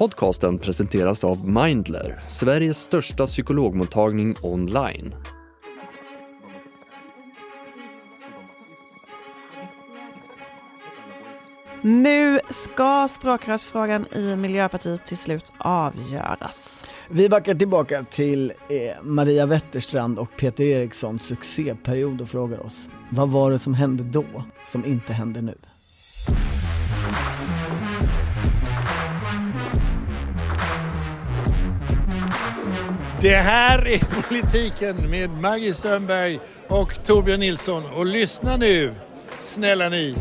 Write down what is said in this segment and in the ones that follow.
Podcasten presenteras av Mindler, Sveriges största psykologmottagning online. Nu ska språkrörsfrågan i Miljöpartiet till slut avgöras. Vi backar tillbaka till Maria Wetterstrand och Peter Erikssons succéperiod och frågar oss: vad var det som hände då som inte händer nu? Det här är Politiken med Maggie Strömberg och Torbjörn Nilsson. Och lyssna nu, snälla ni.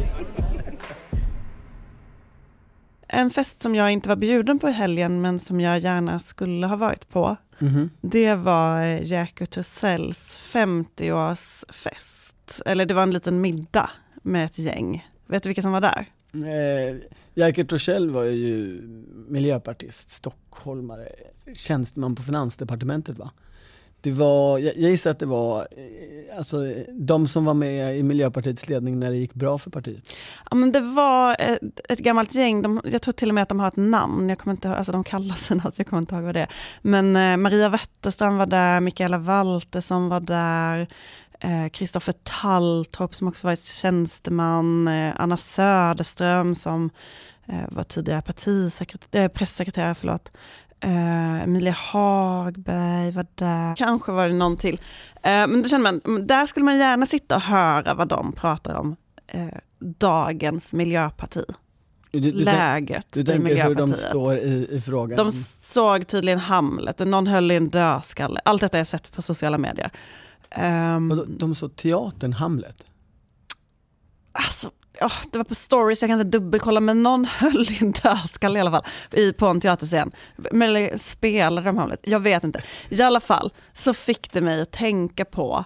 En fest som jag inte var bjuden på i helgen men som jag gärna skulle ha varit på. Det var Jerker Thorsells 50-årsfest. Eller det var en liten middag med ett gäng. Vet du vilka som var där? Jerker Thorssell var ju miljöpartist, stockholmare, tjänsteman på Finansdepartementet, va? Det var, jag gissar att det var alltså, de som var med i Miljöpartiets ledning när det gick bra för partiet. Ja, men det var ett gammalt gäng. Jag tror till och med att de har ett namn. Jag kommer inte ihåg, alltså de kallar sig något, jag kommer inte ihåg vad det är. Men Maria Wetterstrand var där, Mikaela Waltersson var där, Kristoffer Talltorp som också var ett tjänsteman, Anna Söderström som var tidigare pressekreterare, Emilia Hagberg var där. Kanske var det någon till. Men då känner man, där skulle man gärna sitta och höra vad de pratar om. Dagens Miljöparti. Läget du i tänker Miljöpartiet. Hur de står i frågan. De såg tydligen Hamlet och någon höll i en dödskalle. Allt detta har jag sett på sociala medier. Och de såg teatern Hamlet? Alltså, det var på stories, jag kan inte dubbelkolla, men någon höll i en dödskalle i alla fall på en teaterscen. Men spelade de Hamlet? Jag vet inte. I alla fall så fick det mig att tänka på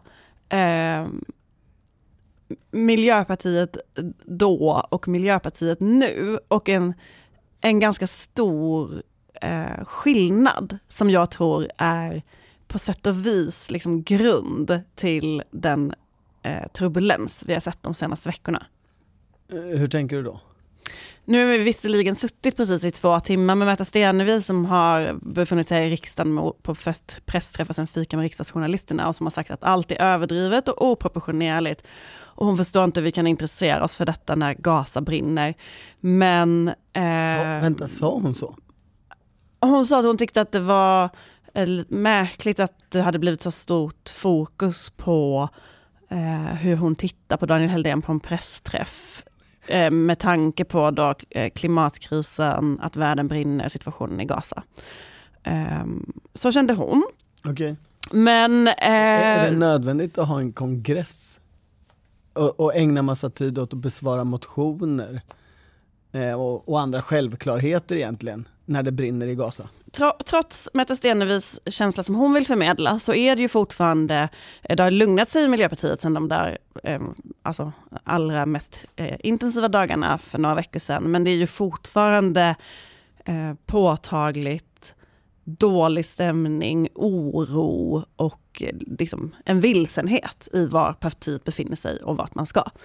Miljöpartiet då och Miljöpartiet nu, och en ganska stor skillnad som jag tror är på sätt och vis liksom grund till den turbulens vi har sett de senaste veckorna. Hur tänker du då? Nu har vi visserligen suttit precis i 2 timmar med Märta Stenevi som har befunnit sig i riksdagen på först pressträff och sen fika med riksdagsjournalisterna och som har sagt att allt är överdrivet och oproportionerligt. Och hon förstår inte hur vi kan intressera oss för detta när Gaza brinner. Men... sa hon så? Hon sa att hon tyckte att det var märkligt att det hade blivit så stort fokus på hur hon tittar på Daniel Helldén på en pressträff med tanke på då klimatkrisen, att världen brinner, situationen i Gaza. Så kände hon. Okej. Men är det nödvändigt att ha en kongress och ägna massa tid åt att besvara motioner och andra självklarheter egentligen när det brinner i Gaza? Trots Märta Stenevis känsla som hon vill förmedla så är det ju fortfarande, det har lugnat sig i Miljöpartiet sedan de där alltså allra mest intensiva dagarna för några veckor sedan, men det är ju fortfarande påtagligt dålig stämning, oro och liksom en vilsenhet i var partiet befinner sig och vart man ska.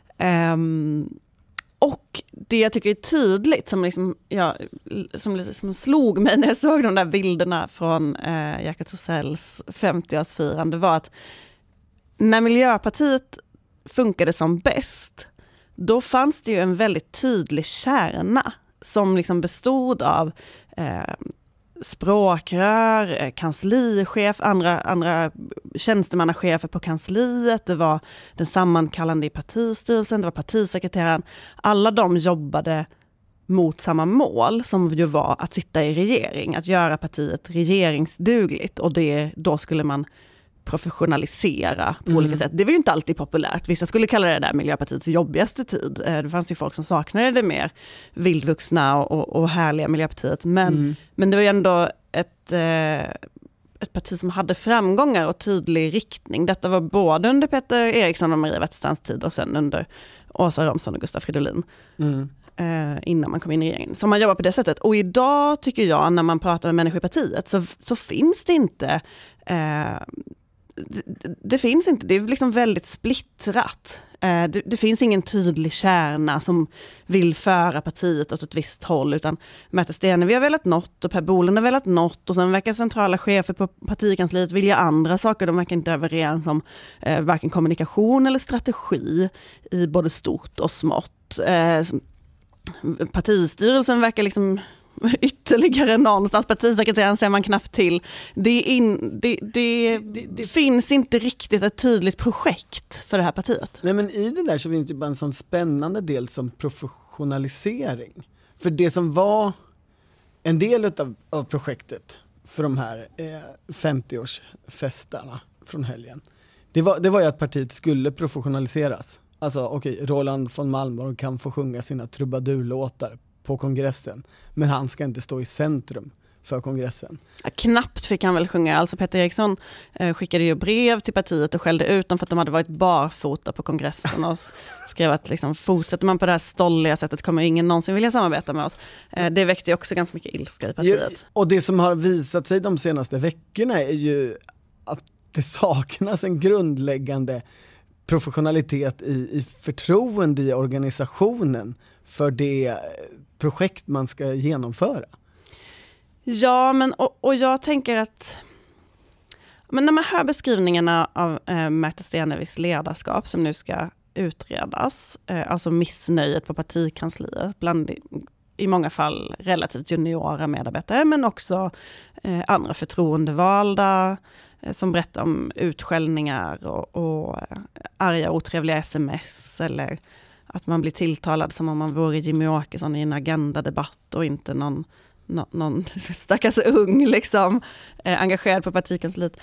Och det jag tycker är tydligt som slog mig när jag såg de där bilderna från Jerker Thorsells 50-årsfirande var att när Miljöpartiet funkade som bäst, då fanns det ju en väldigt tydlig kärna som liksom bestod av språkrör, kanslichef, andra tjänstemannachefer på kansliet, det var den sammankallande i partistyrelsen, det var partisekreteraren. Alla de jobbade mot samma mål som ju var att sitta i regering, att göra partiet regeringsdugligt, och då skulle man professionalisera på olika sätt. Det var ju inte alltid populärt. Vissa skulle kalla det där Miljöpartiets jobbigaste tid. Det fanns ju folk som saknade det mer vildvuxna och härliga Miljöpartiet. Men det var ju ändå ett parti som hade framgångar och tydlig riktning. Detta var både under Peter Eriksson och Maria Wetterstrands tid och sen under Åsa Romson och Gustaf Fridolin. Innan man kom in i regeringen. Så man jobbar på det sättet. Och idag tycker jag, när man pratar med människor i partiet, så finns det inte det finns inte, det är liksom väldigt splittrat. Det finns ingen tydlig kärna som vill föra partiet åt ett visst håll, utan Märta Stenevi har velat något och Per Bolund har velat något, och sen verkar centrala chefer på partikansliet vilja andra saker. De verkar inte överens om varken kommunikation eller strategi i både stort och smått. Partistyrelsen verkar liksom ytterligare någonstans, partisekreteraren ser man knappt till. Det finns inte riktigt ett tydligt projekt för det här partiet. Nej, men i det där så finns det bara en sån spännande del som professionalisering. För det som var en del av projektet för de här 50-årsfestarna från helgen, det var ju att partiet skulle professionaliseras. Alltså Roland von Malmborg kan få sjunga sina trubadurlåtar på kongressen, men han ska inte stå i centrum för kongressen. Knappt fick han väl sjunga. Alltså Peter Eriksson skickade ju brev till partiet och skällde ut dem för att de hade varit barfota på kongressen och skrev att liksom, fortsätter man på det här stolliga sättet kommer ingen någonsin vilja samarbeta med oss. Det väckte ju också ganska mycket ilska i partiet. Och det som har visat sig de senaste veckorna är ju att det saknas en grundläggande professionalitet i förtroende i organisationen för det projekt man ska genomföra. Ja, men och jag tänker att när man hör beskrivningarna av Märta Stenevis ledarskap som nu ska utredas, alltså missnöjet på partikansliet bland i många fall relativt juniora medarbetare, men också andra förtroendevalda som berättar om utskällningar och arga otrevliga sms, eller att man blir tilltalad som om man vore Jimmy Åkesson i en agendadebatt och inte någon stackars ung liksom, engagerad på partikansliet.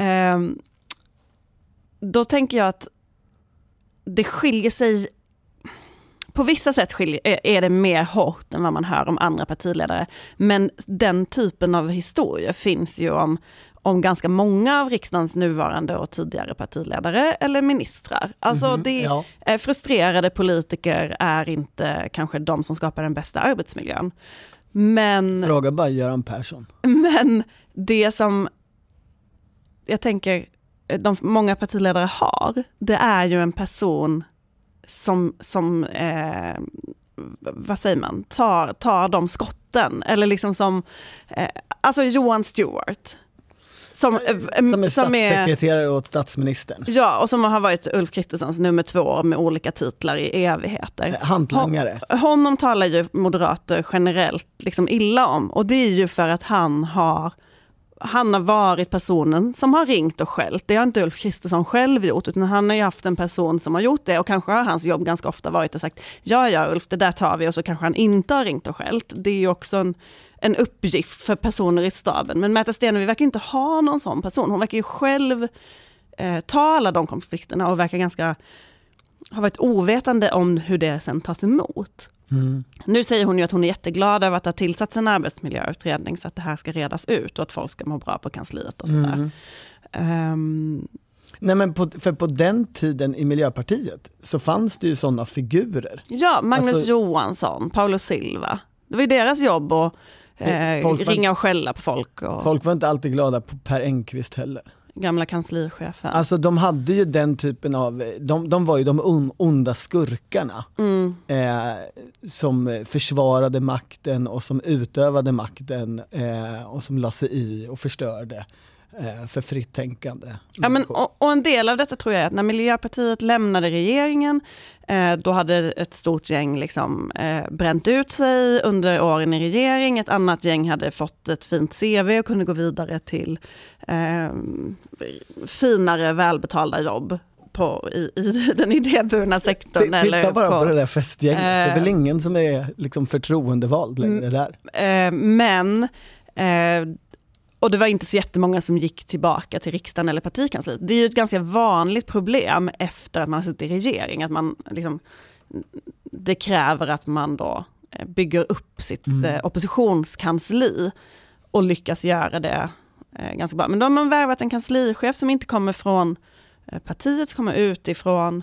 Då tänker jag att det skiljer sig, på vissa sätt är det mer hårt än vad man hör om andra partiledare, men den typen av historia finns ju om ganska många av riksdagens nuvarande och tidigare partiledare eller ministrar. Alltså frustrerade politiker är inte kanske de som skapar den bästa arbetsmiljön. Men fråga bara Göran Persson. Men det som jag tänker de många partiledare har, det är ju en person som vad säger man, tar de skotten, eller liksom som alltså Johan Stewart som är statssekreterare åt statsministern. Ja, och som har varit Ulf Kristerssons nummer 2 med olika titlar i evigheter. Hantlangare. Honom talar ju moderater generellt liksom illa om, och det är ju för att han har varit personen som har ringt och skällt. Det har inte Ulf Kristersson själv gjort, utan han har ju haft en person som har gjort det, och kanske har hans jobb ganska ofta varit och sagt ja Ulf, det där tar vi, och så kanske han inte har ringt och skällt. Det är ju också en uppgift för personer i staben. Men Märta Stenevi verkar inte ha någon sån person. Hon verkar ju själv ta alla de konflikterna och verkar ha varit ovetande om hur det sen tas emot. Mm. Nu säger hon ju att hon är jätteglad över att det har tillsatts en arbetsmiljöutredning så att det här ska redas ut och att folk ska må bra på kansliet och sådär. Nej, men på den tiden i Miljöpartiet så fanns det ju sådana figurer. Ja, Magnus Johansson, Paulo Silva. Det var ju deras jobb att ringa och skälla på folk. Folk var inte alltid glada på Per Engqvist heller. Gamla kanslichefen. Alltså de hade ju den typen av, de var ju de onda skurkarna som försvarade makten och som utövade makten och som la sig i och förstörde för fritt tänkande. Ja, men, och en del av detta tror jag är att när Miljöpartiet lämnade regeringen, då hade ett stort gäng liksom, bränt ut sig under åren i regering. Ett annat gäng hade fått ett fint CV och kunde gå vidare till finare, välbetalda jobb i den idéburna sektorn. Titta bara på det där festgänget. Det är väl ingen som är liksom förtroendevald längre där. Men och det var inte så jättemånga som gick tillbaka till riksdagen eller partikansliet. Det är ju ett ganska vanligt problem efter att man har suttit i regering. Att man liksom, det kräver att man då bygger upp sitt oppositionskansli och lyckas göra det ganska bra. Men då har man värvat en kanslichef som inte kommer från partiet, som kommer utifrån.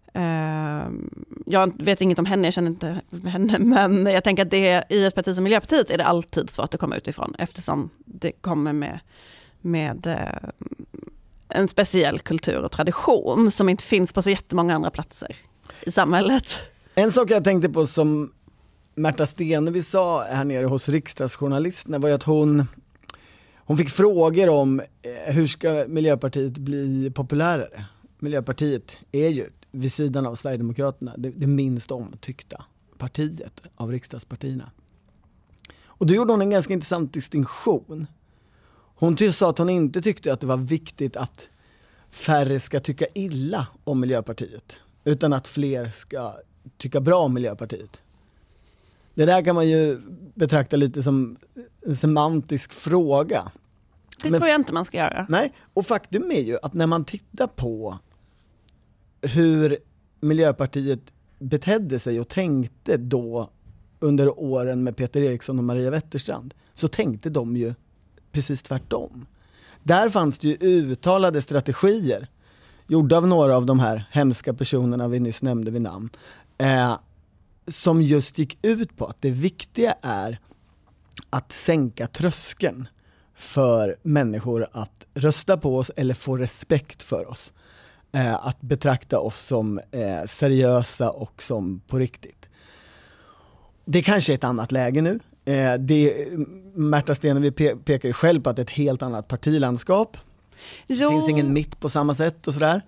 Jag vet inget om henne, jag känner inte henne, men jag tänker att i ett parti som Miljöpartiet är det alltid svårt att komma utifrån, eftersom det kommer med en speciell kultur och tradition som inte finns på så jättemånga andra platser i samhället. En sak jag tänkte på som Märta Stenevi sa här nere hos riksdagsjournalisterna var att hon fick frågor om hur ska Miljöpartiet bli populärare. Miljöpartiet är ju vid sidan av Sverigedemokraterna det minst omtyckta partiet av riksdagspartierna. Och då gjorde hon en ganska intressant distinktion. Hon sa att hon inte tyckte att det var viktigt att färre ska tycka illa om Miljöpartiet, utan att fler ska tycka bra om Miljöpartiet. Det där kan man ju betrakta lite som en semantisk fråga. Det tror jag inte man ska göra. Nej, och faktum är ju att när man tittar på hur Miljöpartiet betedde sig och tänkte då under åren med Peter Eriksson och Maria Wetterstrand, så tänkte de ju precis tvärtom. Där fanns det ju uttalade strategier gjorda av några av de här hemska personerna vi nyss nämnde vid namn, som just gick ut på att det viktiga är att sänka tröskeln för människor att rösta på oss eller få respekt för oss. Att betrakta oss som seriösa och som på riktigt. Det kanske är ett annat läge nu. Märta Stenevi pekar ju själv på att det är ett helt annat partilandskap. Det finns ingen mitt på samma sätt och sådär.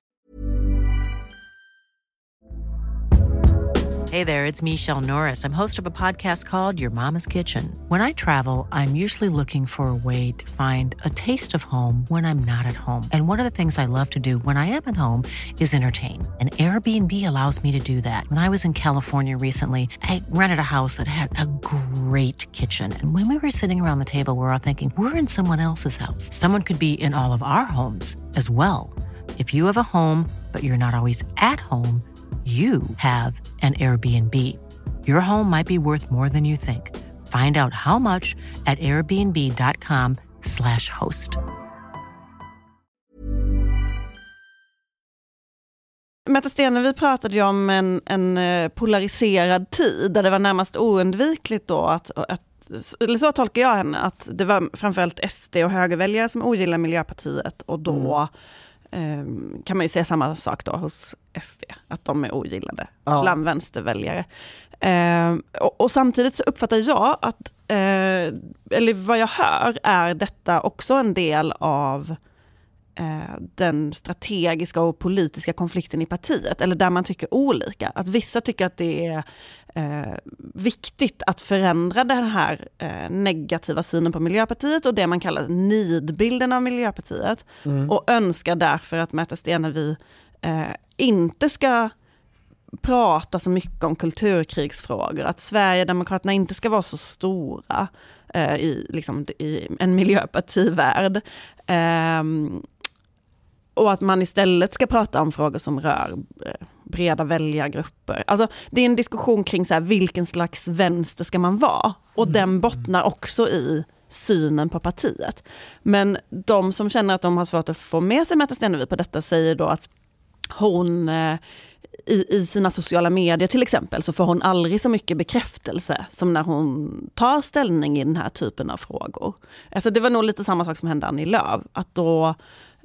Hey there, it's Michelle Norris. I'm host of a podcast called Your Mama's Kitchen. When I travel, I'm usually looking for a way to find a taste of home when I'm not at home. And one of the things I love to do when I am at home is entertain. And Airbnb allows me to do that. When I was in California recently, I rented a house that had a great kitchen. And when we were sitting around the table, we were all thinking, we're in someone else's house. Someone could be in all of our homes as well. If you have a home, but you're not always at home, you have an Airbnb. Your home might be worth more than you think. Find out how much at airbnb.com/host. Märta Stenevi pratade ju om en polariserad tid där det var närmast oundvikligt då att eller så tolkar jag henne, att det var framförallt SD och högerväljare som ogillar Miljöpartiet, och då kan man ju säga samma sak då hos SD, att de är ogillade bland vänsterväljare. Och samtidigt så uppfattar jag att, eller vad jag hör, är detta också en del av den strategiska och politiska konflikten i partiet, eller där man tycker olika. Att vissa tycker att det är viktigt att förändra den här negativa synen på Miljöpartiet och det man kallar nidbilden av Miljöpartiet, och önskar därför att Märta Stenevi inte ska prata så mycket om kulturkrigsfrågor, att Sverigedemokraterna inte ska vara så stora i en miljöpartivärld, och att man istället ska prata om frågor som rör breda väljargrupper. Alltså, det är en diskussion kring så här, vilken slags vänster ska man vara? Och den bottnar också i synen på partiet. Men de som känner att de har svårt att få med sig Märta Stenevi på detta säger då att hon i sina sociala medier till exempel så får hon aldrig så mycket bekräftelse som när hon tar ställning i den här typen av frågor. Alltså det var nog lite samma sak som hände Annie Lööf, att då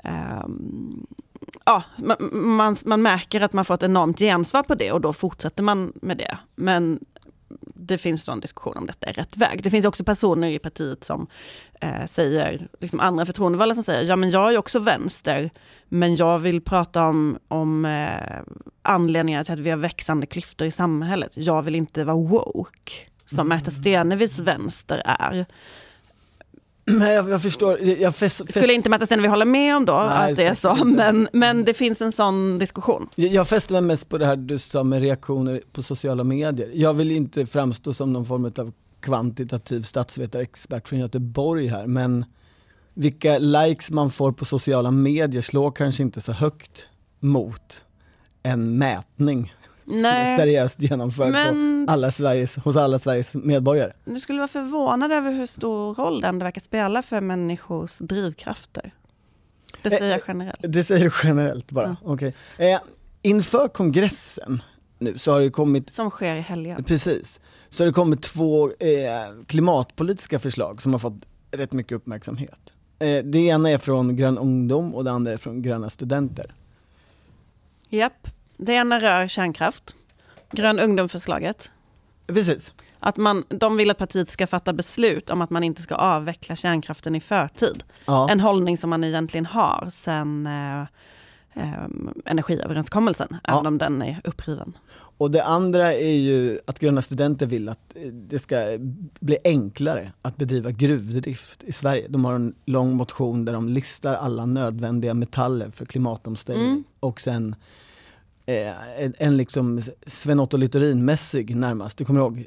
man märker att man får ett enormt gensvar på det och då fortsätter man med det. Men det finns då en diskussion om detta är rätt väg. Det finns också personer i partiet som säger, liksom andra förtroendevalda som säger, ja men jag är också vänster, men jag vill prata om anledningar till att vi har växande klyftor i samhället. Jag vill inte vara woke, som Märta Stenevis vänster är. Nej, jag förstår. Skulle inte Märta Stenevi hålla med om då att det är så, men det finns en sån diskussion. Jag fäster mig mest på det här du sa med reaktioner på sociala medier. Jag vill inte framstå som någon form av kvantitativ statsvetarexpert från Göteborg här, men vilka likes man får på sociala medier slår kanske inte så högt mot en mätning. Nej, seriöst genomförd hos alla Sveriges medborgare. Du skulle vara förvånad över hur stor roll den verkar spela för människors drivkrafter. Det säger jag generellt. Det säger du generellt bara. Ja. Okay. Inför kongressen nu så har det kommit... Som sker i helgen. Precis. Så har det kommit 2 klimatpolitiska förslag som har fått rätt mycket uppmärksamhet. Det ena är från Grön ungdom och det andra är från Gröna studenter. Japp, det ena rör kärnkraft. Grön ungdomförslaget. Precis. Att de vill att partiet ska fatta beslut om att man inte ska avveckla kärnkraften i förtid. Ja. En hållning som man egentligen har sedan energiöverenskommelsen, även om den är uppriven. Och det andra är ju att Gröna studenter vill att det ska bli enklare att bedriva gruvdrift i Sverige. De har en lång motion där de listar alla nödvändiga metaller för klimatomställning. Och sen en liksom Sven Otto Littorin-mässig närmast. Du kommer ihåg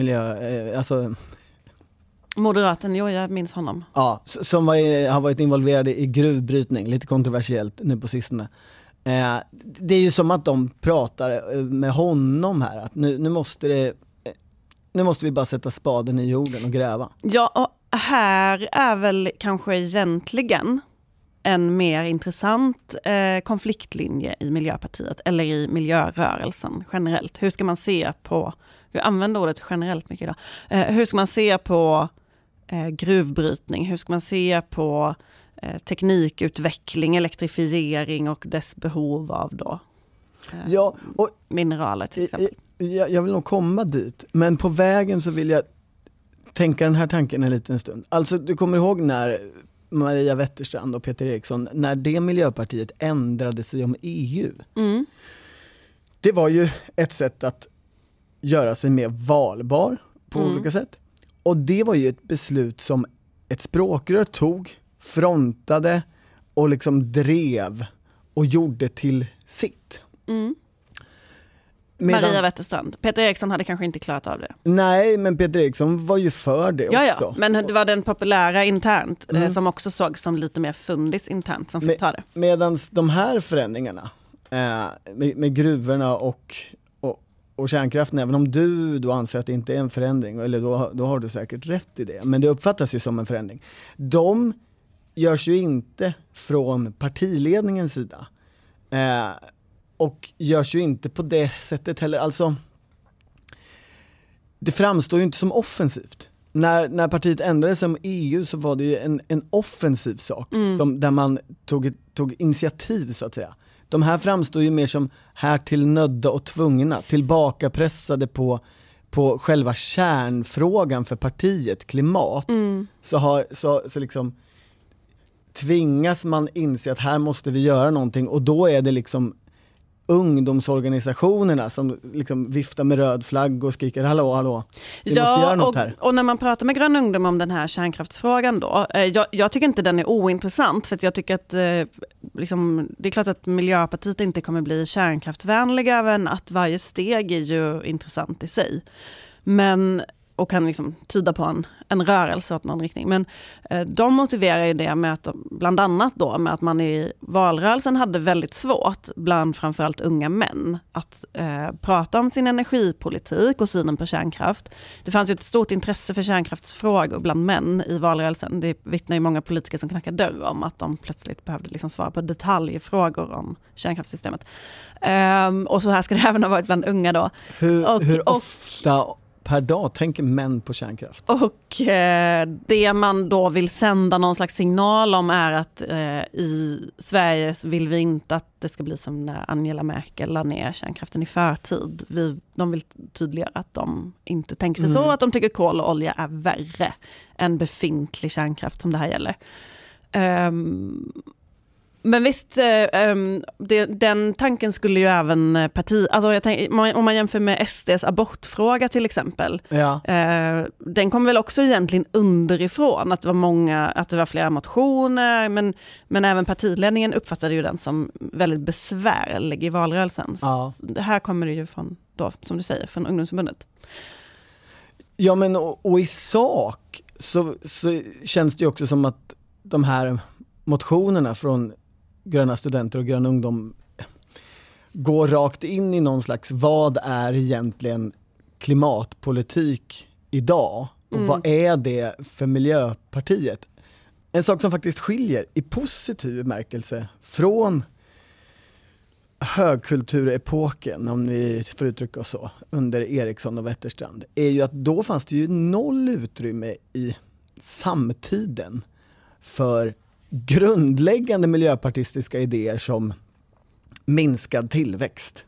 Moderaten, jag minns honom. Ja, som har varit involverad i gruvbrytning, lite kontroversiellt nu på sistone. Det är ju som att de pratar med honom här, att nu måste vi bara sätta spaden i jorden och gräva. Ja, och här är väl kanske egentligen en mer intressant konfliktlinje i Miljöpartiet eller i miljörörelsen generellt. Hur ska man se på, jag använder ordet generellt mycket idag, hur ska man se på gruvbrytning, hur ska man se på teknikutveckling, elektrifiering och dess behov av då mineraler till exempel. Jag vill nog komma dit, men på vägen så vill jag tänka den här tanken en liten stund. Alltså du kommer ihåg när Maria Wetterstrand och Peter Eriksson, när det Miljöpartiet ändrade sig om EU. Det var ju ett sätt att göra sig mer valbar på olika sätt. Och det var ju ett beslut som ett språkrör tog, frontade och liksom drev och gjorde till sitt. Maria Wetterstrand. Peter Eriksson hade kanske inte klarat av det. Nej, men Peter Eriksson var ju för det också. Ja, men det var den populära internt som också såg som lite mer fundis internt som fick ta det. Medan de här förändringarna med gruvorna och kärnkraften, även om du anser att det inte är en förändring, eller då har du säkert rätt i det, men det uppfattas ju som en förändring. De görs ju inte från partiledningens sida. Och görs ju inte på det sättet heller. Alltså, det framstår ju inte som offensivt. När partiet ändrade sig om EU så var det ju en offensiv sak. Där man tog initiativ så att säga. De här framstår ju mer som här till nödda och tvungna. Tillbakapressade på själva kärnfrågan för partiet, klimat. Så liksom tvingas man inse att här måste vi göra någonting. Och då är det liksom ungdomsorganisationerna som liksom viftar med röd flagg och skriker hallå, vi måste göra något här. Och när man pratar med Grön ungdom om den här kärnkraftsfrågan då, jag tycker inte den är ointressant, för att jag tycker att liksom, det är klart att Miljöpartiet inte kommer bli kärnkraftsvänliga, men att varje steg är ju intressant i sig. Men och kan liksom tyda på en rörelse åt någon riktning. Men de motiverar ju det med att, bland annat då, med att man i valrörelsen hade väldigt svårt, bland framförallt unga män, att prata om sin energipolitik och synen på kärnkraft. Det fanns ju ett stort intresse för kärnkraftsfrågor bland män i valrörelsen. Det vittnar ju många politiker som knackar dörr om, att de plötsligt behövde liksom svara på detaljfrågor om kärnkraftssystemet. Och så här ska det även ha varit bland unga då. Hur ofta per dag tänker män på kärnkraft? Och det man då vill sända någon slags signal om är att i Sverige vill vi inte att det ska bli som när Angela Merkel la ner kärnkraften i förtid. De vill tydliggöra att de inte tänker sig så, att de tycker kol och olja är värre än befintlig kärnkraft som det här gäller. Men visst, den tanken skulle ju även om man jämför med SDs abortfråga till exempel, den kom väl också egentligen underifrån, att det var flera motioner, men även partiledningen uppfattade ju den som väldigt besvärlig i valrörelsen. Så det här kommer det ju från, då, som du säger, från ungdomsförbundet. Ja, men och i sak så känns det ju också som att de här motionerna från Gröna studenter och Grön ungdom går rakt in i någon slags, vad är egentligen klimatpolitik idag? Och vad är det för Miljöpartiet? En sak som faktiskt skiljer i positiv bemärkelse från högkulturepoken, om vi får uttrycka oss så, under Eriksson och Wetterstrand, är ju att då fanns det ju noll utrymme i samtiden för grundläggande miljöpartistiska idéer som minskad tillväxt.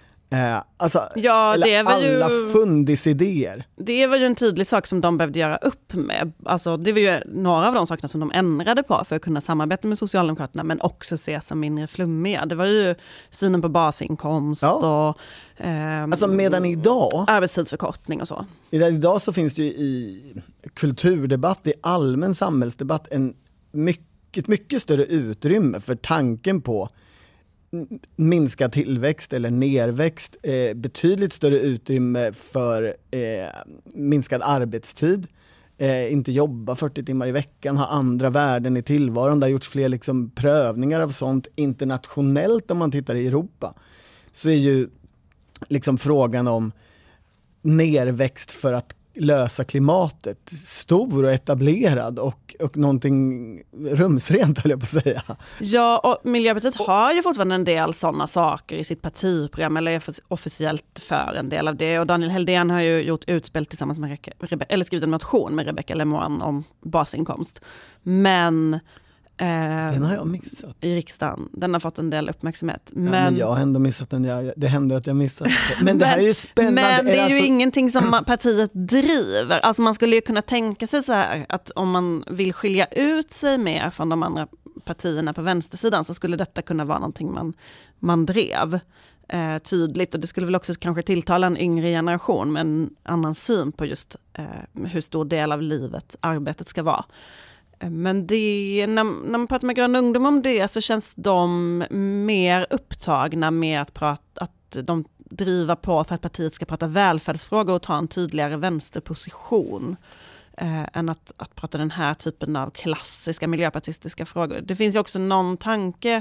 Alla fundisidéer. Det var ju en tydlig sak som de behövde göra upp med. Alltså, det var ju några av de sakerna som de ändrade på för att kunna samarbeta med Socialdemokraterna, men också ses som mindre flummiga. Det var ju synen på basinkomst och medan idag arbetstidsförkortning och så. Idag så finns det ju i kulturdebatt, i allmän samhällsdebatt mycket större utrymme för tanken på minskad tillväxt eller nerväxt, betydligt större utrymme för minskad arbetstid, inte jobba 40 timmar i veckan, ha andra värden i tillvaron. Det har gjorts fler liksom prövningar av sånt internationellt. Om man tittar i Europa så är ju liksom frågan om nerväxt för att lösa klimatet stor och etablerad och någonting rumsrent, höll jag på att säga. Ja, och Miljöpartiet har ju fortfarande en del sådana saker i sitt partiprogram, eller är officiellt för en del av det. Och Daniel Heldén har ju gjort utspel tillsammans med eller skrivit en motion med Rebecca Lemoine om basinkomst. Men den har jag missat. I riksdagen. Den har fått en del uppmärksamhet. Men jag har ändå missat den. Det händer att jag missat det. Men det här är ju spännande. Men det är ju ingenting som partiet driver. Alltså man skulle ju kunna tänka sig så här att om man vill skilja ut sig mer från de andra partierna på vänstersidan så skulle detta kunna vara någonting man drev tydligt. Och det skulle väl också kanske tilltala en yngre generation med en annan syn på just hur stor del av livet arbetet ska vara. Men när man pratar med Grön ungdom om det så känns de mer upptagna med att de driver på för att partiet ska prata välfärdsfrågor och ta en tydligare vänsterposition än att prata den här typen av klassiska miljöpartistiska frågor. Det finns ju också någon tanke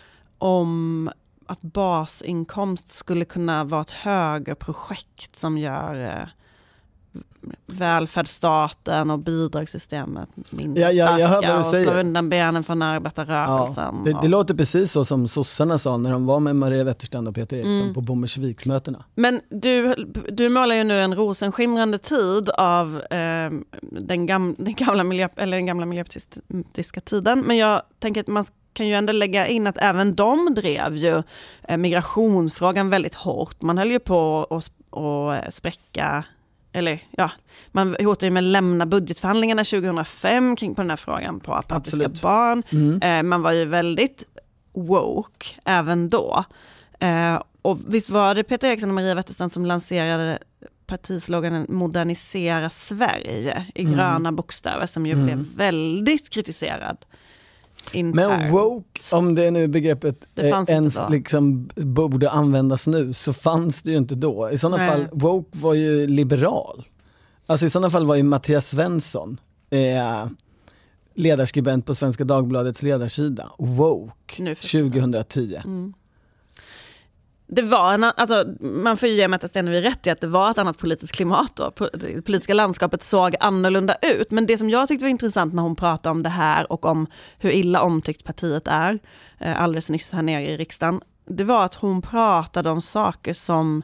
om att basinkomst skulle kunna vara ett högerprojekt som gör välfärdsstaten och bidragssystemet mindre starka och slår undan benen från arbetarrörelsen. Ja, det låter precis så som sossarna sa när de var med Maria Wetterstrand och Peter Eriksson på Bommersviksmötena. Men du målar ju nu en rosenskimrande tid av den gamla miljöpartistiska tiden, men jag tänker att man kan ju ändå lägga in att även de drev ju migrationsfrågan väldigt hårt. Man höll ju på att spräcka. Eller ja, man hotade ju med att lämna budgetförhandlingarna 2005 kring på den här frågan på apatiska barn. Man var ju väldigt woke även då. Och visst var det Peter Eriksson och Maria Wetterstrand som lanserade partisloganen Modernisera Sverige i gröna bokstäver som ju blev väldigt kritiserad. Men woke, om det är nu begreppet ens liksom borde användas nu, så fanns det ju inte då. I sådana fall, woke var ju liberal. Alltså i sådana fall var ju Mattias Svensson ledarskribent på Svenska Dagbladets ledarsida. Woke 2010. Det var man får ju ge Märta Stenevi rätt i att det var ett annat politiskt klimat då. Det politiska landskapet såg annorlunda ut. Men det som jag tyckte var intressant när hon pratade om det här och om hur illa omtyckt partiet är alldeles nyss här nere i riksdagen, det var att hon pratade om saker som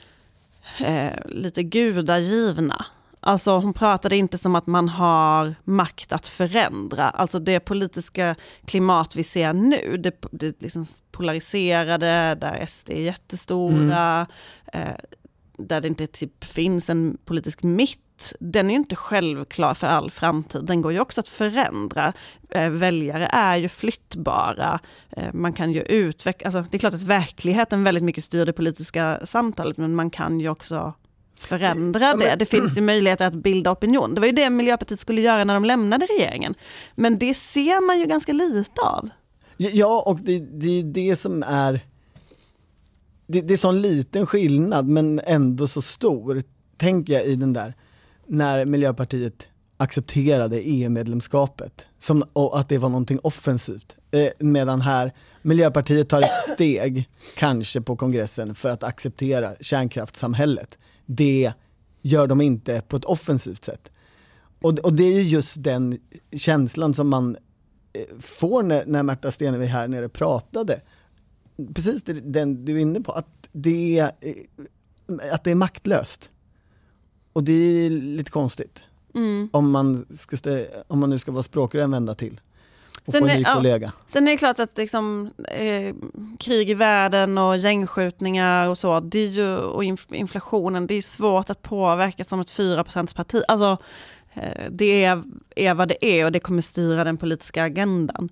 lite gudagivna. Alltså hon pratade inte som att man har makt att förändra. Alltså det politiska klimat vi ser nu, det liksom polariserade, där SD är jättestora, där det inte typ finns en politisk mitt. Den är ju inte självklar för all framtid. Den går ju också att förändra. Väljare är ju flyttbara. Man kan ju utveckla, alltså det är klart att verkligheten väldigt mycket styr det politiska samtalet, men man kan ju också förändra det. Det finns ju möjligheter att bilda opinion. Det var ju det Miljöpartiet skulle göra när de lämnade regeringen. Men det ser man ju ganska lite av. Ja, och det är det som är det är sån liten skillnad men ändå så stor, tänker jag, i den där när Miljöpartiet accepterade EU-medlemskapet och att det var någonting offensivt. Medan här Miljöpartiet tar ett steg kanske på kongressen för att acceptera kärnkraftssamhället. Det gör de inte på ett offensivt sätt. Och det är ju just den känslan som man får när Märta Stenevi här nere pratade. Precis den du är inne på, att det är maktlöst. Och det är lite konstigt. Om man nu ska vara språkrör en vända till. Och Sen få en ny kollega. Sen är det klart att liksom, krig i världen och gängskjutningar och så, det är ju, och inflationen, det är svårt att påverka som ett 4% parti. Alltså, det är vad det är och det kommer styra den politiska agendan.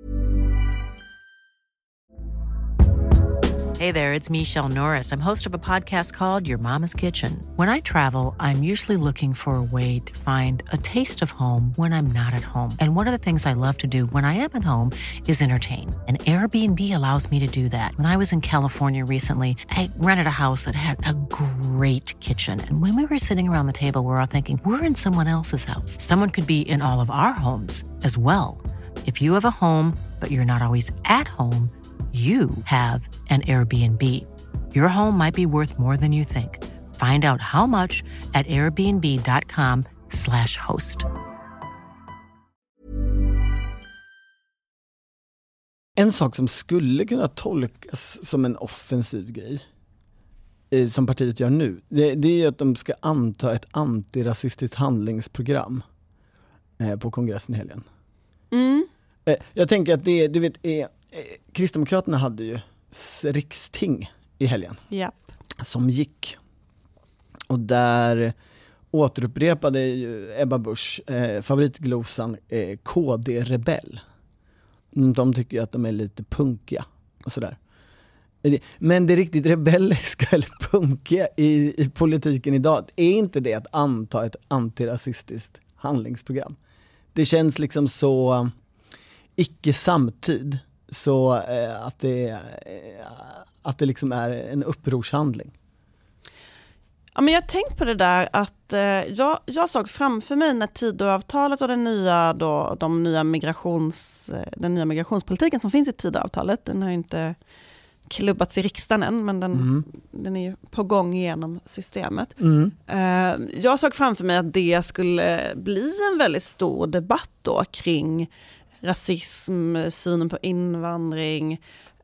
Hey there, it's Michelle Norris. I'm host of a podcast called Your Mama's Kitchen. When I travel, I'm usually looking for a way to find a taste of home when I'm not at home. And one of the things I love to do when I am at home is entertain. And Airbnb allows me to do that. When I was in California recently, I rented a house that had a great kitchen. And when we were sitting around the table, we were all thinking, we're in someone else's house. Someone could be in all of our homes as well. If you have a home, but you're not always at home, you have an Airbnb. Your home might be worth more than you think. Find out how much at airbnb.com/host. En sak som skulle kunna tolkas som en offensiv grej som partiet gör nu, det är att de ska anta ett antirasistiskt handlingsprogram på kongressen i helgen. Jag tänker att det, du vet, Kristdemokraterna hade ju riksting i helgen som gick. Och där återupprepade ju Ebba Busch favoritglosan KD-rebell. De tycker ju att de är lite punkiga och sådär. Men det riktigt rebelliska eller punkiga i politiken idag är inte det att anta ett antirasistiskt handlingsprogram. Det känns liksom så icke samtid. Så att det liksom är en upprorshandling. Ja, men jag tänkte på det där att jag såg framför mig när Tidöavtalet och den nya migrationspolitiken som finns i Tidöavtalet, den har ju inte klubbats i riksdagen än, men den är ju på gång genom systemet. Jag såg framför mig att det skulle bli en väldigt stor debatt då kring rasism, synen på invandring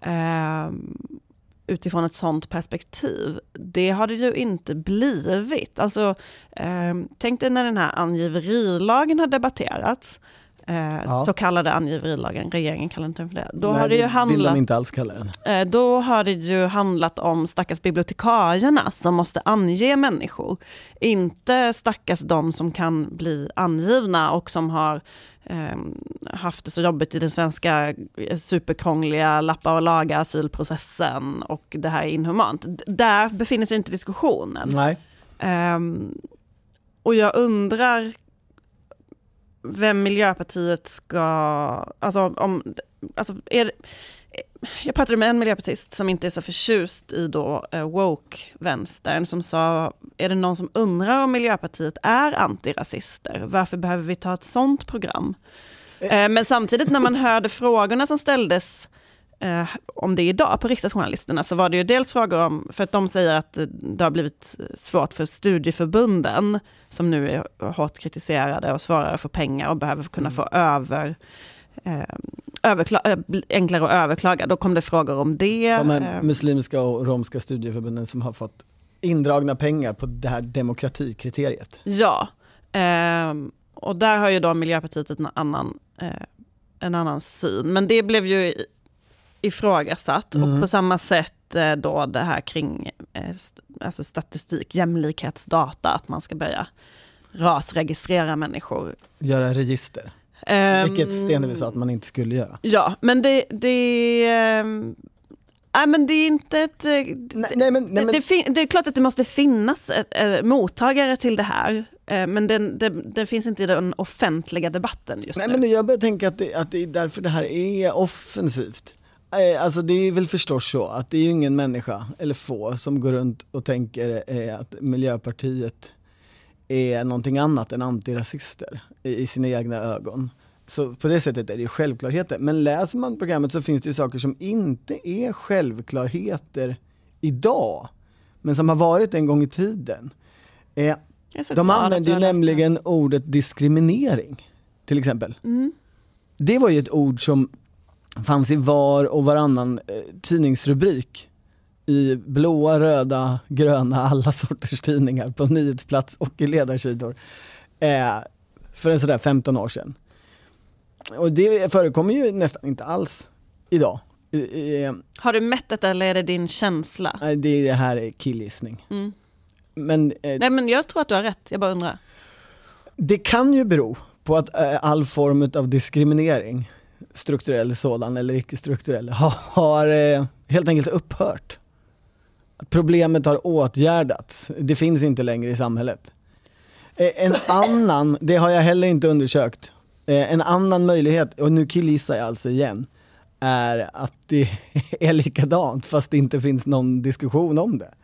utifrån ett sånt perspektiv. Det har det ju inte blivit. Alltså, tänk dig när den här angiverilagen har debatterats, så kallade angiverilagen, regeringen kallar inte den för det. Då har det ju handlat, vill de inte alls kalla den. Då har det ju handlat om stackars bibliotekarierna som måste ange människor. Inte stackars de som kan bli angivna och som har haft det så jobbigt i den svenska superkrångliga lappa och laga asylprocessen och det här är inhumant. Där befinner sig inte diskussionen. Nej. Och jag undrar vem Miljöpartiet ska... jag pratade med en miljöpartist som inte är så förtjust i då woke-vänstern som sa, är det någon som undrar om Miljöpartiet är antirasister? Varför behöver vi ta ett sånt program? Men samtidigt när man hörde frågorna som ställdes om det idag på riksdagsjournalisterna, så var det ju dels frågor om, för att de säger att det har blivit svårt för studieförbunden som nu är hårt kritiserade och svårare för pengar och behöver kunna få enklare att överklaga. Då kom det frågor om det. De här muslimska och romska studieförbunden som har fått indragna pengar på det här demokratikriteriet. Ja, och där har ju då Miljöpartiet en annan syn. Men det blev ju ifrågasatt och på samma sätt då det här kring alltså statistik, jämlikhetsdata, att man ska börja rasregistrera människor. Göra register. Vilket Stenevi sa att man inte skulle göra. Ja, men det men det är inte ett... Det är klart att det måste finnas ett mottagare till det här. Men det finns inte i den offentliga debatten just nu. Men jag börjar tänka att det är därför det här är offensivt. Alltså det är väl förstås så att det är ju ingen människa eller få som går runt och tänker att Miljöpartiet är någonting annat än antirasister i sina egna ögon. Så på det sättet är det ju självklarheter. Men läser man programmet så finns det ju saker som inte är självklarheter idag, men som har varit en gång i tiden. De använder ju nämligen ordet diskriminering, till exempel. Det var ju ett ord som fanns i var och varannan tidningsrubrik i blåa, röda, gröna, alla sorters tidningar på nyhetsplats och i ledarsidor. för en sådär 15 år sedan. Och det förekommer ju nästan inte alls idag. Har du mätt det eller är det din känsla? Det här är killgissning. Men, nej, men jag tror att du har rätt, jag bara undrar. Det kan ju bero på att all form av diskriminering, strukturell sådan eller icke-strukturell, har helt enkelt upphört. Problemet har åtgärdats. Det finns inte längre i samhället. En annan, det har jag heller inte undersökt, en annan möjlighet, och nu killgissar jag alltså igen, är att det är likadant fast det inte finns någon diskussion om det.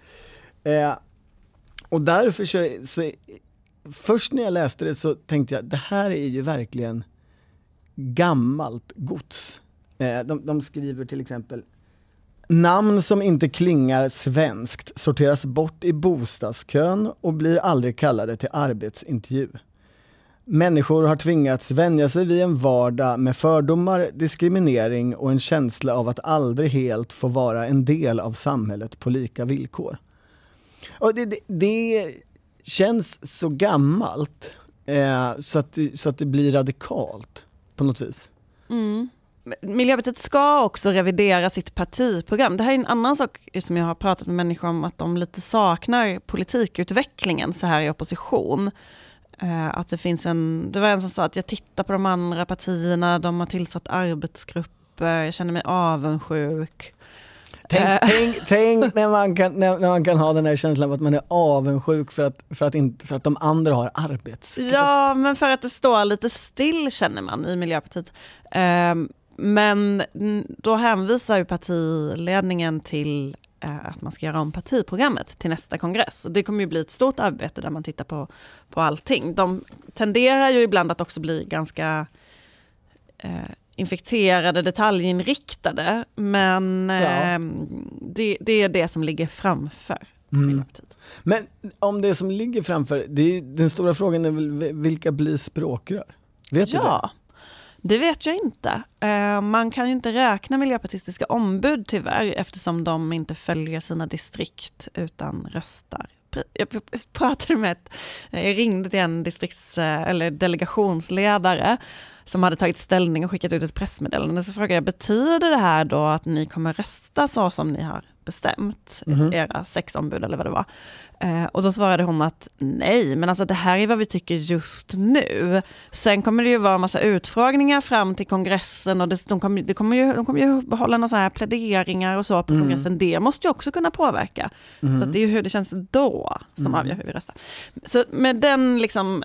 Och därför så först när jag läste det så tänkte jag, det här är ju verkligen gammalt gods. De skriver till exempel: namn som inte klingar svenskt sorteras bort i bostadskön och blir aldrig kallade till arbetsintervju. Människor har tvingats vänja sig vid en vardag med fördomar, diskriminering och en känsla av att aldrig helt få vara en del av samhället på lika villkor. Och det känns så gammalt så att det blir radikalt på något vis. Miljöpartiet ska också revidera sitt partiprogram. Det här är en annan sak som jag har pratat med människor om, att de lite saknar politikutvecklingen så här i opposition. Att det finns det var en som sa att jag tittar på de andra partierna, de har tillsatt arbetsgrupper, jag känner mig avundsjuk. Tänk när man kan ha den här känslan av att man är avundsjuk för att de andra har arbetsgrupp. Ja, men för att det står lite still känner man i Miljöpartiet. Men då hänvisar ju partiledningen till att man ska göra om partiprogrammet till nästa kongress. Det kommer ju bli ett stort arbete där man tittar på allting. De tenderar ju ibland att också bli ganska infekterade, detaljinriktade, men det är det som ligger framför Miljöpartiet. Men om det som ligger framför, det är ju, den stora frågan är väl, vilka blir språkrör? Vet du det? Det vet jag inte. Man kan ju inte räkna miljöpartistiska ombud tyvärr, eftersom de inte följer sina distrikt utan röstar. Jag ringde till en eller delegationsledare som hade tagit ställning och skickat ut ett pressmeddelande. Så frågade jag, betyder det här då att ni kommer rösta så som ni har bestämt, era 6 ombud eller vad det var? Och då svarade hon att nej, men alltså det här är vad vi tycker just nu. Sen kommer det ju vara en massa utfrågningar fram till kongressen och de kommer ju hålla några så här pläderingar och så på kongressen. Det måste ju också kunna påverka. Så att det är ju hur det känns då som avgör hur vi röstar. Så med den liksom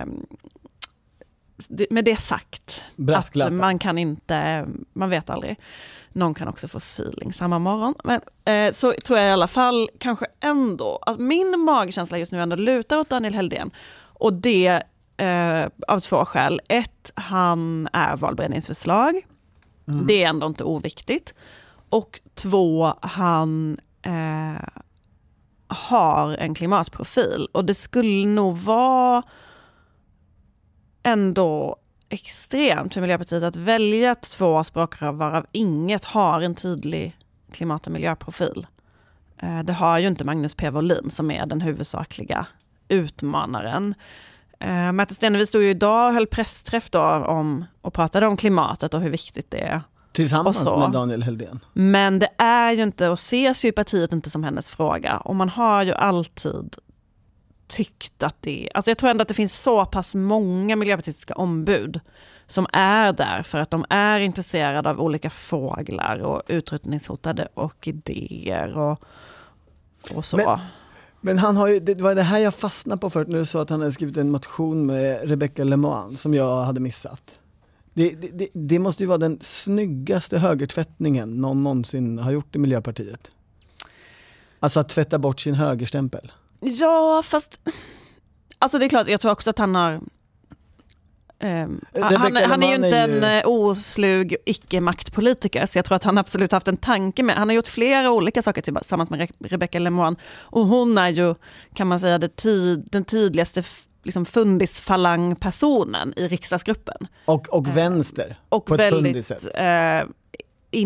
med det sagt, att man vet aldrig. Någon kan också få feeling samma morgon. Men så tror jag i alla fall kanske ändå att min magkänsla just nu ändå lutar åt Daniel Helldén. Och det av 2 skäl. 1, han är valberedningsförslag. Det är ändå inte oviktigt. Och 2, han har en klimatprofil. Och det skulle nog vara ändå extremt för Miljöpartiet att välja 2 språkrör varav inget har en tydlig klimat- och miljöprofil. Det har ju inte Magnus P. Wåhlin som är den huvudsakliga utmanaren. Märta Stenevi stod ju idag och höll pressträff då och pratade om klimatet och hur viktigt det är. Tillsammans med Daniel Helldén. Men det är ju inte, och ses ju i partiet inte som hennes fråga. Och man har ju alltid tyckt att alltså jag tror ändå att det finns så pass många miljöpartistiska ombud som är där för att de är intresserade av olika fåglar och utrotningshotade och idéer och så. Men han har ju, det var det här jag fastnade på förut när du sa att han hade skrivit en motion med Rebecca Le Moine som jag hade missat. Det måste ju vara den snyggaste högertvättningen någon någonsin har gjort i Miljöpartiet. Alltså att tvätta bort sin högerstämpel. Ja, fast alltså det är klart, jag tror också att han har han är ju inte en oslug icke-maktpolitiker, så jag tror att han absolut haft en tanke med. Han har gjort flera olika saker tillsammans med Rebecca Le Moine, och hon är ju, kan man säga, den tydligaste liksom fundisfalang-personen i riksdagsgruppen. Och vänster. Och på väldigt ett sätt.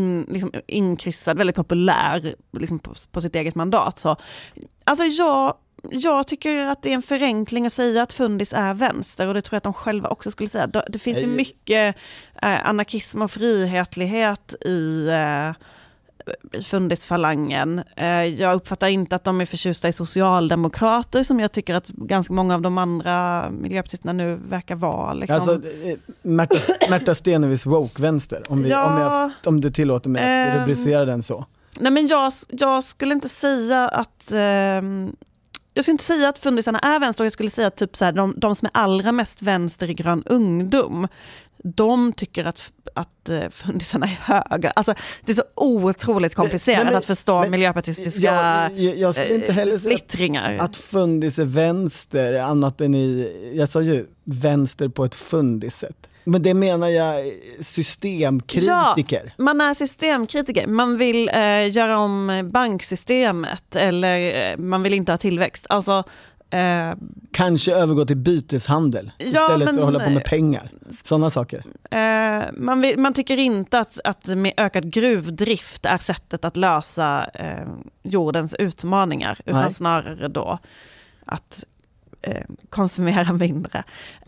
Inkryssad, väldigt populär liksom på sitt eget mandat. Så, alltså jag tycker att det är en förenkling att säga att Fundis är vänster, och det tror jag att de själva också skulle säga. Det finns ju mycket anarkism och frihetlighet i Fundisfalangen. Jag uppfattar inte att de är förtjusta i socialdemokrater, som jag tycker att ganska många av de andra miljöpartisterna nu verkar vara. Liksom. Alltså, Märta Stenevis woke-vänster, om du tillåter mig att rubricera den så. Nej, men jag skulle inte säga att jag skulle inte säga att fundisarna är vänster, och jag skulle säga typ så här, de som är allra mest vänster i Grön ungdom, de tycker att fundisarna är höga. Alltså, det är så otroligt komplicerat att förstå miljöpartistiska jag skulle inte heller splittringar. Att fundis är vänster, annat än jag sa ju vänster på ett fundisätt. Men det menar jag systemkritiker. Ja, man är systemkritiker. Man vill göra om banksystemet, eller man vill inte ha tillväxt. Alltså, kanske övergå till byteshandel istället för att hålla på med pengar. Sådana saker. Man tycker inte att med ökad gruvdrift är sättet att lösa jordens utmaningar, utan snarare då att konsumera mindre.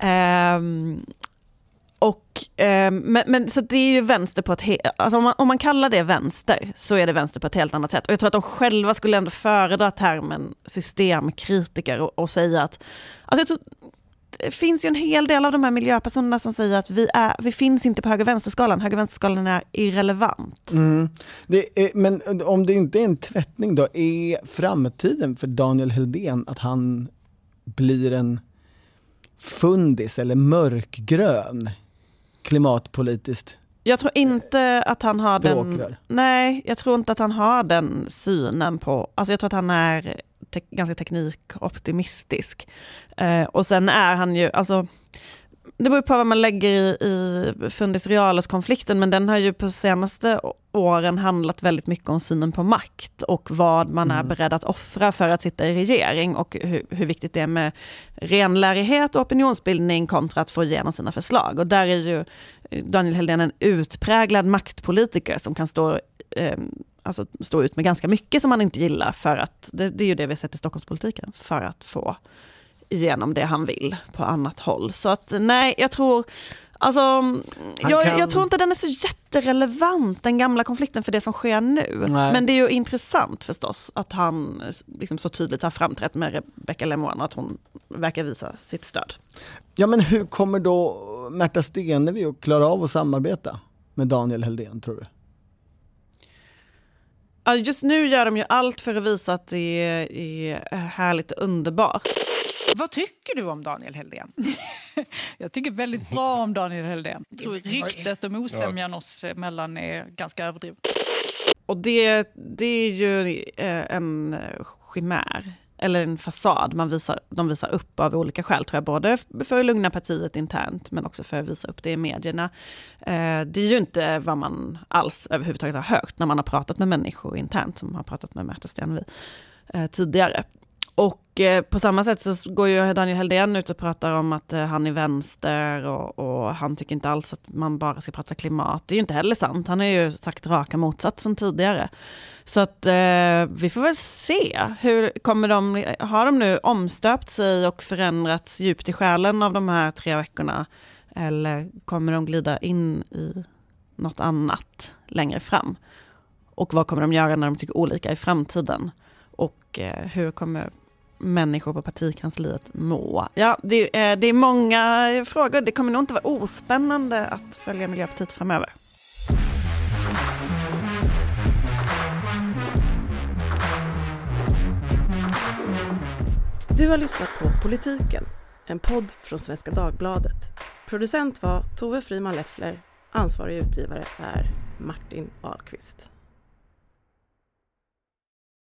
Men så det är ju vänster på ett alltså om man kallar det vänster, så är det vänster på ett helt annat sätt. Och jag tror att de själva skulle ändå föredra termen systemkritiker och säga att, alltså jag tror, det finns ju en hel del av de här miljöpersonerna som säger att vi finns inte på höger-vänsterskalan. Höger-vänsterskalan är irrelevant. Men om det inte är en tvättning då, är framtiden för Daniel Heldén att han blir en fundis eller mörkgrön klimatpolitiskt? Jag tror inte att han har språkrör. Jag tror inte att han har den synen på, alltså jag tror att han är ganska teknikoptimistisk. Och sen är han ju, alltså det beror på vad man lägger i Fundis Realos-konflikten, men den har ju på senaste åren handlat väldigt mycket om synen på makt och vad man är beredd att offra för att sitta i regering, och hur viktigt det är med renlärighet och opinionsbildning kontra att få igenom sina förslag. Och där är ju Daniel Heldén en utpräglad maktpolitiker som kan stå ut med ganska mycket som man inte gillar, för att det är ju det vi sett i Stockholmspolitiken, för att få igenom det han vill på annat håll. Så att nej, jag tror jag tror inte den är så jätterelevant, den gamla konflikten, för det som sker nu. Nej. Men det är ju intressant förstås att han liksom så tydligt har framträtt med Rebecca Lemoine, att hon verkar visa sitt stöd. Ja, men hur kommer då Märta Stenevi att klara av att samarbeta med Daniel Heldén, tror du? Ja, just nu gör de ju allt för att visa att det är härligt och underbart. Vad tycker du om Daniel Heldén? Jag tycker väldigt bra om Daniel Heldén. Jag tror ryktet om osämjan oss emellan är ganska överdrivet. Och det är ju en chimär, eller en fasad de visar upp av olika skäl, tror jag, både för att lugna partiet internt men också för att visa upp det i medierna. Det är ju inte vad man alls överhuvudtaget har hört när man har pratat med människor internt, som har pratat med Märta Stenevi tidigare. Och på samma sätt så går ju Daniel Heldén ut och pratar om att han är vänster och han tycker inte alls att man bara ska prata klimat. Det är ju inte heller sant. Han har ju sagt raka motsatsen tidigare. Så att vi får väl se. Har de nu omstöpt sig och förändrats djupt i själen av de här 3 veckorna? Eller kommer de glida in i något annat längre fram? Och vad kommer de göra när de tycker olika i framtiden? Och hur kommer människor på partikansliet må? Ja, det är många frågor. Det kommer nog inte vara ospännande att följa Miljöpartiet framöver. Du har lyssnat på Politiken, en podd från Svenska Dagbladet. Producent var Tove Friman Leffler, ansvarig utgivare är Martin Ahlqvist.